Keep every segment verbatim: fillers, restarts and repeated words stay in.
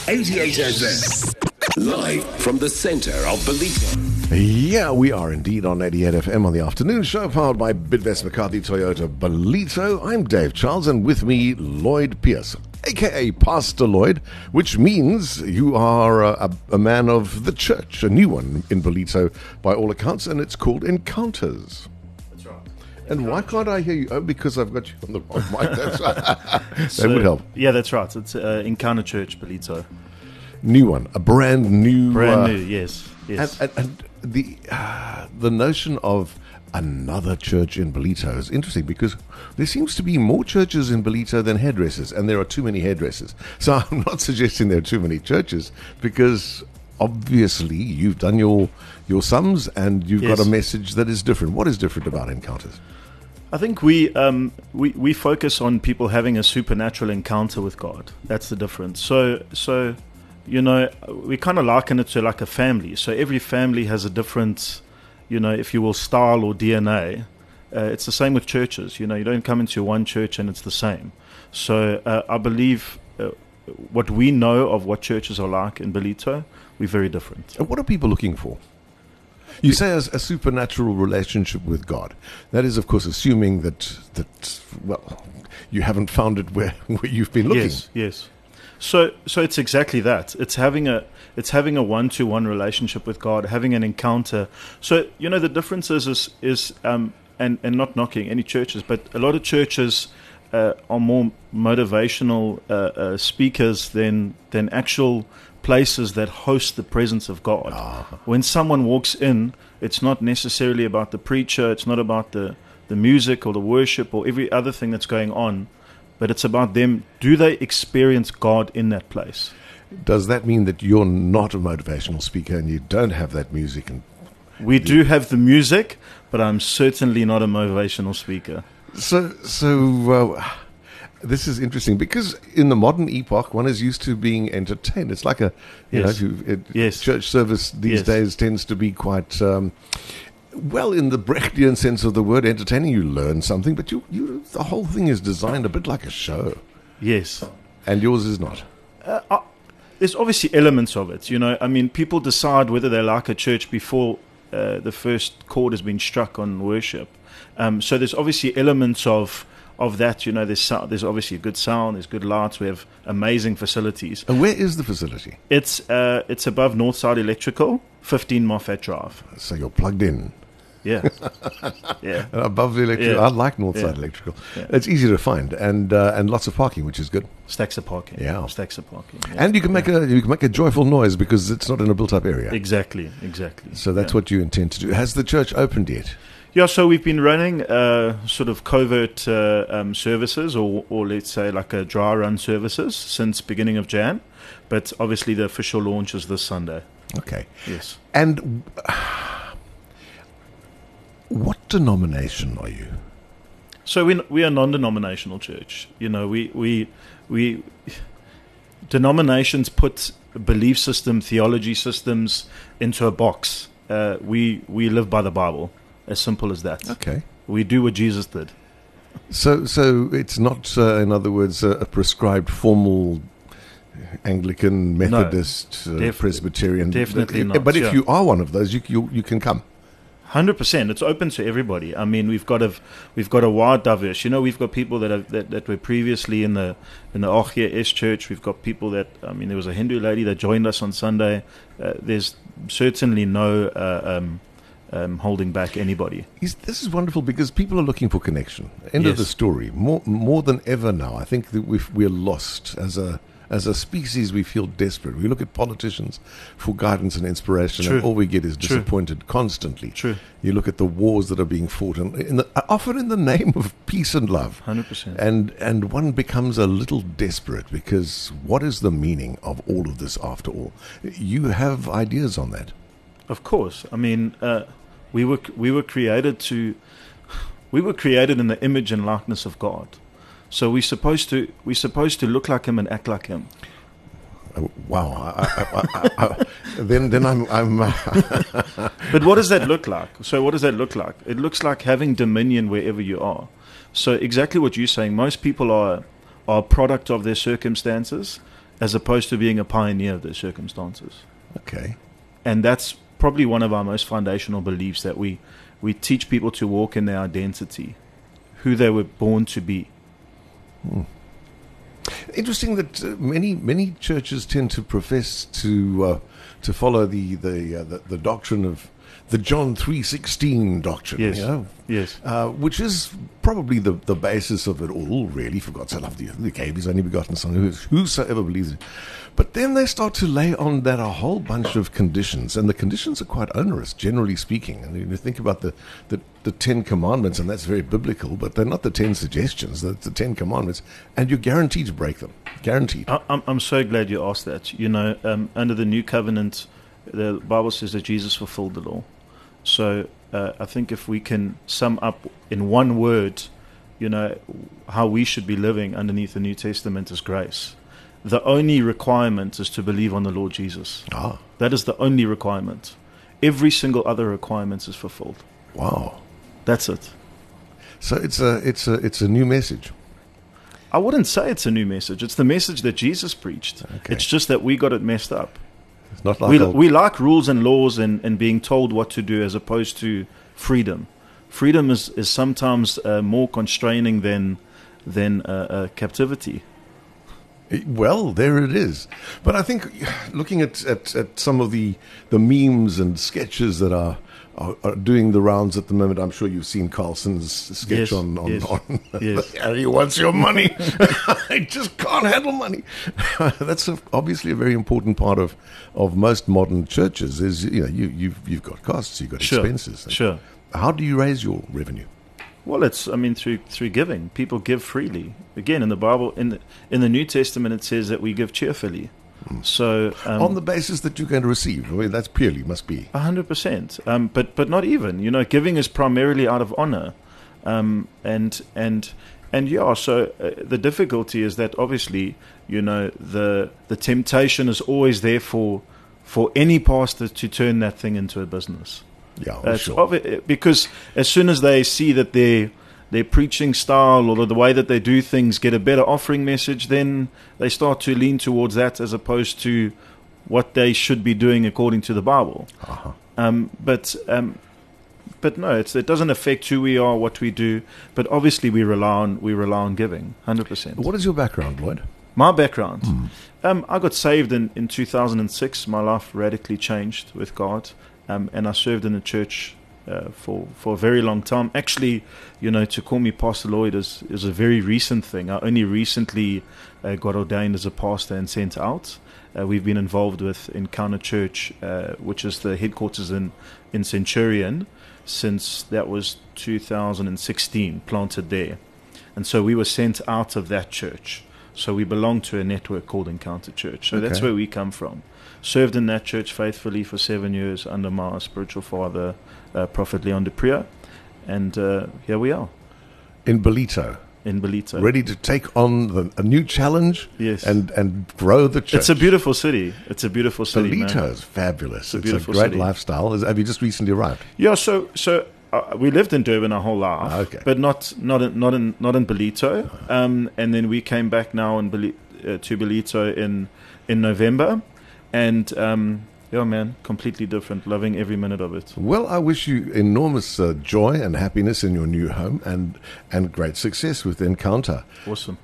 eighty-eight F M. Live from the centre of Ballito. Yeah, we are indeed on eighty-eight F M on the afternoon show, powered by Bidvest McCarthy Toyota Ballito. I'm Dave Charles, and with me, Lloyd Pierce, a k a. Pastor Lloyd, which means you are a, a man of the church, a new one in Ballito by all accounts, and it's called Encounters. That's right. And why can't I hear you? Oh, because I've got you on the wrong mic. That's right. That So, would help. Yeah, that's right. It's uh, Encounter Church, Ballito. New one, a brand new... Brand uh, new, yes. yes. And, and, and the uh, the notion of another church in Ballito is interesting because there seems to be more churches in Ballito than hairdressers, and there are too many hairdressers. So I'm not suggesting there are too many churches, because obviously you've done your your sums and you've Yes. got a message that is different. What is different about Encounters? I think we, um, we we focus on people having a supernatural encounter with God. That's the difference. So, so you know, we kind of liken it to like a family. So every family has a different, you know, if you will, style or D N A. Uh, it's the same with churches. You know, you don't come into one church and it's the same. So uh, I believe uh, what we know of what churches are like in Ballito, we're very different. And what are people looking for? You say as a supernatural relationship with God. That is, of course, assuming that, that well, you haven't found it where, where you've been looking. Yes, yes. So, so it's exactly that. It's having a, it's having a one-to-one relationship with God, having an encounter. So, you know, the difference is, is, is um, and and not knocking any churches, but a lot of churches uh, are more motivational uh, uh, speakers than than actual places that host the presence of God. Ah. When someone walks in, it's not necessarily about the preacher. It's not about the the music or the worship or every other thing that's going on. But it's about them. Do they experience God in that place? Does that mean that you're not a motivational speaker and you don't have that music? And We do have the music, but I'm certainly not a motivational speaker. so, so uh, this is interesting because in the modern epoch, one is used to being entertained. It's like a, you Yes. know, if you, it, Yes. church service these Yes. days tends to be quite, um, well, in the Brechtian sense of the word, entertaining. You learn something, but you, you, the whole thing is designed a bit like a show, Yes. and yours is not. Uh, uh, there's obviously elements of it. You know, I mean, people decide whether they like a church before uh, the first chord has been struck on worship. Um, so there's obviously elements of of that. You know, there's sou- there's obviously a good sound, there's good lights, we have amazing facilities. And where is the facility? It's uh, it's above Northside Electrical, fifteen Moffat Drive. So you're plugged in. Yeah, yeah. Uh, Above the electrical, Yeah. I like Northside Yeah. Electrical. Yeah. It's easy to find, and uh, and lots of parking, which is good. Stacks of parking. Yeah. Stacks of parking. Yeah. And you can make a you can make a joyful noise because it's not in a built-up area. Exactly, exactly. So that's yeah. what you intend to do. Has the church opened yet? Yeah, so we've been running uh, sort of covert uh, um, services, or, or let's say like a dry run services since beginning of Jan, but obviously the official launch is this Sunday. Okay. Yes. And uh, what denomination are you? So we we are a non-denominational church. You know, we we we denominations put belief system, theology systems into a box. Uh, we we live by the Bible. As simple as that. Okay. We do what Jesus did. So so it's not, uh, in other words, a, a prescribed formal Anglican, Methodist, uh, def- Presbyterian. definitely But, not, but if yeah. you are one of those, you you, you can come. Hundred percent. It's open to everybody. I mean, we've got a we've got a wide diverse. You know, we've got people that have that, that were previously in the in the Ochia S Church. We've got people that I mean, there was a Hindu lady that joined us on Sunday. Uh, there's certainly no uh, um, um, holding back anybody. Is, this is wonderful because people are looking for connection. End of Yes. the story. More more than ever now, I think that we've, we're lost as a as a species. We feel desperate. We look at politicians for guidance and inspiration, True. and all we get is True. disappointed constantly. True. You look at the wars that are being fought, and in the, often in the name of peace and love. Hundred percent. And and one becomes a little desperate because what is the meaning of all of this after all? You have ideas on that. Of course. I mean, uh, we were we were created to we were created in the image and likeness of God. So we're supposed to we're supposed to look like Him and act like Him. Oh, wow! I, I, I, I, then then I'm I'm. Uh, But what does that look like? So what does that look like? It looks like having dominion wherever you are. So exactly what you're saying. Most people are are a product of their circumstances. as opposed to being a pioneer of their circumstances. Okay. And that's probably one of our most foundational beliefs, that we, we teach people to walk in their identity, who they were born to be. Hmm. Interesting that uh, many many churches tend to profess to uh, to follow the the, uh, the the doctrine of the John three sixteen doctrine. Yes. You know? Yes. Uh, which is probably the, the basis of it all, really. For God so loved the earth, he gave his only begotten Son, who- whosoever believes it. But then they start to lay on that a whole bunch of conditions, and the conditions are quite onerous, generally speaking. And you think about the, the, the Ten Commandments, and that's very biblical, but they're not the Ten Suggestions, they're the Ten Commandments, and you're guaranteed to break them. Guaranteed. I- I'm, I'm so glad you asked that. You know, um, under the new covenant, the Bible says that Jesus fulfilled the law. So uh, I think if we can sum up in one word, you know, how we should be living underneath the New Testament is grace. The only requirement is to believe on the Lord Jesus. Ah, That is the only requirement. Every single other requirement is fulfilled. wow. That's it. So it's a it's a it's a new message. I wouldn't say it's a new message. It's the message that Jesus preached. Okay. It's just that we got it messed up. It's not like We, a- we like rules and laws and, and being told what to do as opposed to freedom. Freedom is, is sometimes uh, more constraining than than uh, uh, captivity. Well, there it is. But I think looking at, at, at some of the, the memes and sketches that are, are are doing the rounds at the moment, I'm sure you've seen Carlson's sketch Yes, on, on, yes, on yes. Harry wants your money. I just can't handle money. That's a, obviously a very important part of, of most modern churches is, you know, you, you've, you've got costs, you've got Sure, expenses. sure. How do you raise your revenue? Well, it's I mean through through giving. People give freely. Again, in the Bible, in the in the New Testament, it says that we give cheerfully. So um, on the basis that you're going to receive. I mean, that's purely must be. A hundred percent. Um, but but not even. You know, giving is primarily out of honor, um, and and and yeah. So uh, the difficulty is that obviously, you know, the the temptation is always there for for any pastor to turn that thing into a business. Yeah, Uh, oh, it's sure. obvi- because as soon as they see that their their preaching style or the way that they do things get a better offering message, then they start to lean towards that as opposed to what they should be doing according to the Bible. Uh-huh. Um, but um, but no, it's, it doesn't affect who we are, what we do. But obviously, we rely on we rely on giving, hundred percent. What is your background, Lloyd? My background, um, I got saved in, in two thousand six. My life radically changed with God, um, and I served in the church uh, for for a very long time. Actually, you know, to call me Pastor Lloyd is is a very recent thing. I only recently uh, got ordained as a pastor and sent out. Uh, we've been involved with Encounter Church, uh, which is the headquarters in in Centurion, since that was two thousand sixteen, planted there, and so we were sent out of that church. So we belong to a network called Encounter Church. So that's Okay. where we come from. Served in that church faithfully for seven years under my spiritual father, uh, Prophet Leon de Prieur. And uh, here we are In Belito, in Belito. ready to take on the, a new challenge Yes. and, and grow the church. It's a beautiful city. It's a beautiful city, Belito man. is fabulous. a It's, beautiful a great city. lifestyle. Is- Have you just recently arrived? Yeah, so so uh, we lived in Durban our whole life, Ah, okay. but not not in, not in not in Belito. Um, and then we came back now in Beli- uh, to Belito in in November, and um, yeah, man, completely different. Loving every minute of it. Well, I wish you enormous uh, joy and happiness in your new home and, and great success with Encounter. Awesome.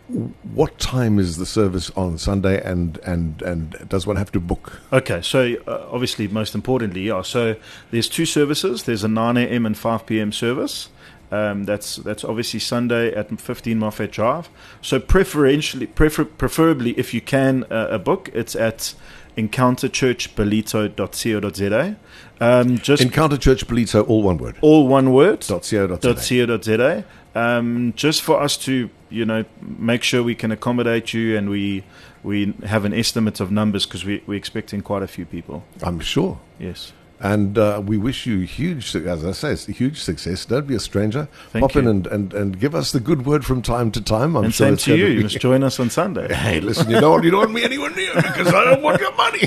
What time is the service on Sunday, and, and, and does one have to book? Okay, so uh, obviously, most importantly, yeah. So there's two services. There's a nine a.m. and five p.m. service. Um, that's that's obviously Sunday at fifteen Moffat Drive. So preferentially, prefer, preferably, if you can, uh, a book, it's at encounter church belito dot co dot za. Um, just Encounter Church Belito, all one word. all one word. Dot co dot dot za. co dot za. Um, just for us to, you know, make sure we can accommodate you, and we we have an estimate of numbers because we, we're expecting quite a few people. I'm sure. Yes. And uh, we wish you huge, su- as I say, it's huge success. Don't be a stranger. Thank Pop you. in and, and, and give us the good word from time to time. I'm And sure same it's to going you. to You be- must join us on Sunday. Hey, listen, you know what? You don't want me anywhere near because I don't want your money.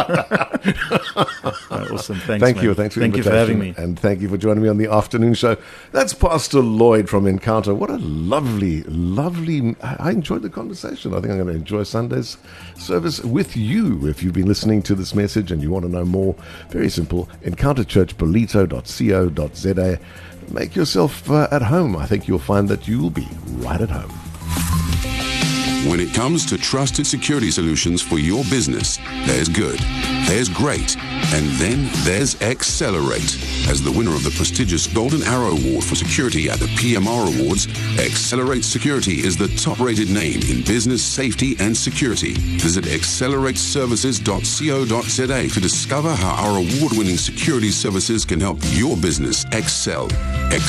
Right, awesome. Thanks, Thank man. you. Thanks for the Thank you for invitation. having me. And thank you for joining me on the afternoon show. That's Pastor Lloyd from Encounter. What a lovely, lovely. I I enjoyed the conversation. I think I'm going to enjoy Sunday's service with you. If you've been listening to this message and you want to know more, very simple, encounter church bolito dot co dot za. Make yourself uh, at home. I think you'll find that you will be right at home. When it comes to trusted security solutions for your business, there's good, there's great, and then there's Accelerate. As the winner of the prestigious Golden Arrow Award for Security at the P M R Awards, Accelerate Security is the top-rated name in business safety and security. Visit accelerate services dot co dot za to discover how our award-winning security services can help your business excel.